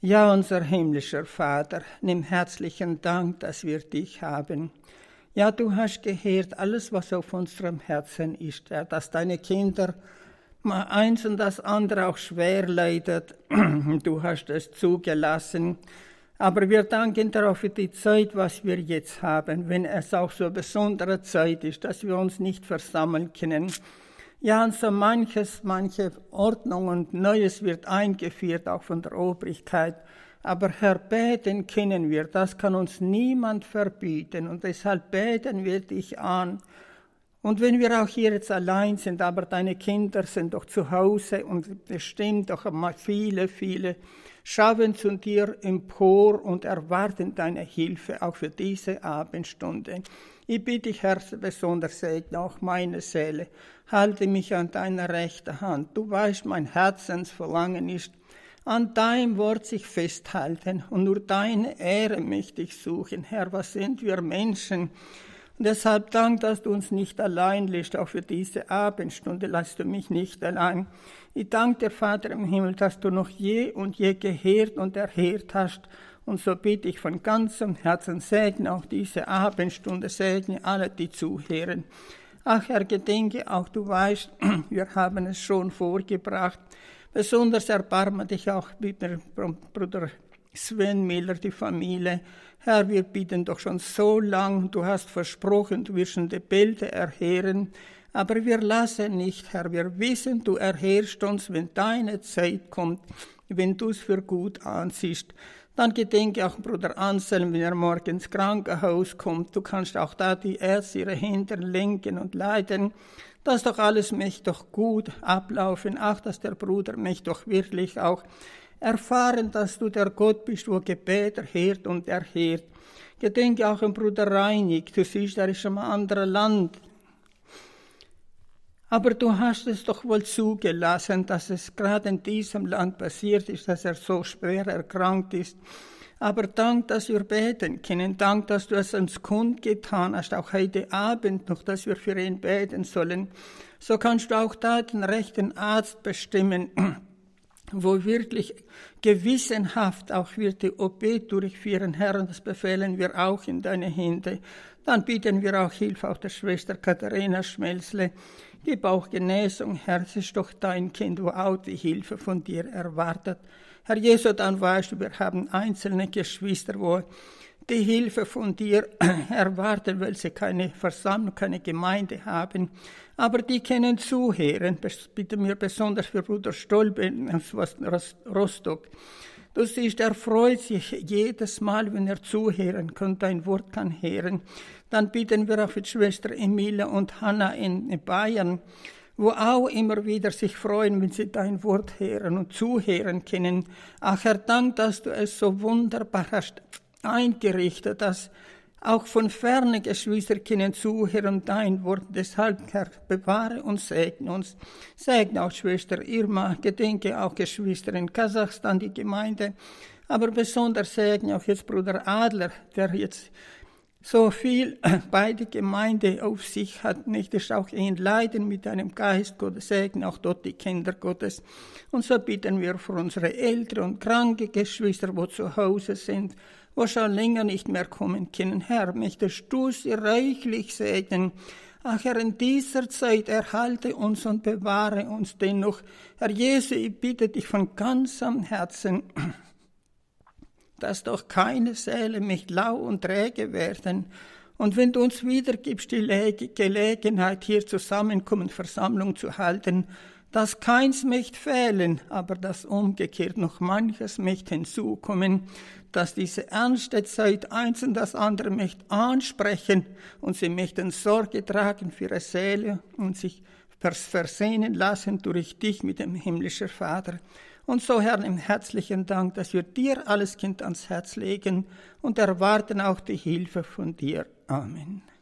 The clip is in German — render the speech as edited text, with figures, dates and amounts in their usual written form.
Ja, unser himmlischer Vater, nimm herzlichen Dank, dass wir dich haben. Ja, du hast gehört alles, was auf unserem Herzen ist, ja, dass deine Kinder mal eins und das andere auch schwer leidet. Du hast es zugelassen. Aber wir danken darauf für die Zeit, was wir jetzt haben, wenn es auch so eine besondere Zeit ist, dass wir uns nicht versammeln können. Ja, und so manche Ordnung und Neues wird eingeführt, auch von der Obrigkeit. Aber Herr, beten können wir, das kann uns niemand verbieten. Und deshalb beten wir dich an. Und wenn wir auch hier jetzt allein sind, aber deine Kinder sind doch zu Hause und bestimmt doch einmal viele schauen zu dir empor und erwarten deine Hilfe auch für diese Abendstunde. Ich bitte dich, Herr, besonders segne auch meine Seele. Halte mich an deiner rechten Hand. Du weißt, mein Herzensverlangen ist, an deinem Wort sich festhalten und nur deine Ehre möchte ich suchen. Herr, was sind wir Menschen? Und deshalb dank, dass du uns nicht allein lässt, auch für diese Abendstunde lässt du mich nicht allein. Ich danke dir, Vater im Himmel, dass du noch je und je gehört und erhört hast. Und so bitte ich von ganzem Herzen, segne auch diese Abendstunde, segne alle, die zuhören. Ach, Herr, gedenke auch, du weißt, wir haben es schon vorgebracht. Besonders erbarme dich auch mit Bruder Sven Miller, die Familie. Herr, wir bitten doch schon so lang, du hast versprochen, du wirst die Bilder erhören. Aber wir lassen nicht, Herr, wir wissen, du erhörst uns, wenn deine Zeit kommt, wenn du es für gut ansiehst. Dann gedenke auch Bruder Anselm, wenn er morgen ins Krankenhaus kommt. Du kannst auch da die Ärzte ihre Hände lenken und leiten. Das doch alles möchte doch gut ablaufen. Auch, dass der Bruder möchte doch wirklich auch erfahren, dass du der Gott bist, wo Gebet erhört und erhört. Gedenke auch an Bruder Reinig. Du siehst, er ist in einem anderen Land. Aber du hast es doch wohl zugelassen, dass es gerade in diesem Land passiert ist, dass er so schwer erkrankt ist. Aber dank, dass wir beten können, dank, dass du es uns kundgetan hast, auch heute Abend noch, dass wir für ihn beten sollen, so kannst du auch da den rechten Arzt bestimmen, wo wirklich gewissenhaft auch wird die OP durchführen, Herr, und das befehlen wir auch in deine Hände. Dann bitten wir auch Hilfe auch der Schwester Katharina Schmelzle. Gib auch Genesung, Herr, es ist doch dein Kind, wo auch die Hilfe von dir erwartet. Herr Jesu, dann weißt du, wir haben einzelne Geschwister, wo die Hilfe von dir erwarten, weil sie keine Versammlung, keine Gemeinde haben. Aber die können zuhören. Bitte mir besonders für Bruder Stolbe aus Rostock. Du siehst, er freut sich jedes Mal, wenn er zuhören kann, dein Wort kann hören. Dann bitten wir auch für die Schwester Emilia und Hanna in Bayern, wo auch immer wieder sich freuen, wenn sie dein Wort hören und zuhören können. Ach, Herr, Dank, dass du es so wunderbar hast eingerichtet, dass auch von ferne Geschwister können zuhören dein Wort. Deshalb, Herr, bewahre und segne uns. Segne auch Schwester Irma, gedenke auch Geschwister in Kasachstan, die Gemeinde. Aber besonders segne auch jetzt Bruder Adler, der jetzt so viel bei der Gemeinde auf sich hat, nicht ist auch ihn leiden mit einem Geist Gottes, segne auch dort die Kinder Gottes. Und so bitten wir für unsere ältere und kranke Geschwister, wo zu Hause sind, wo schon länger nicht mehr kommen können. Herr, möchtest du sie reichlich segnen. Ach Herr, in dieser Zeit erhalte uns und bewahre uns dennoch. Herr Jesu, ich bitte dich von ganzem Herzen, dass doch keine Seele mich lau und träge werden. Und wenn du uns wieder gibst, die Gelegenheit, hier zusammenkommen, Versammlung zu halten, dass keins möchte fehlen, aber dass umgekehrt noch manches möchte hinzukommen, dass diese ernste Zeit eins und das andere möchte ansprechen und sie möchten Sorge tragen für ihre Seele und sich versehnen lassen durch dich mit dem himmlischen Vater. Und so, Herr, im herzlichen Dank, dass wir dir alles Kind ans Herz legen und erwarten auch die Hilfe von dir. Amen.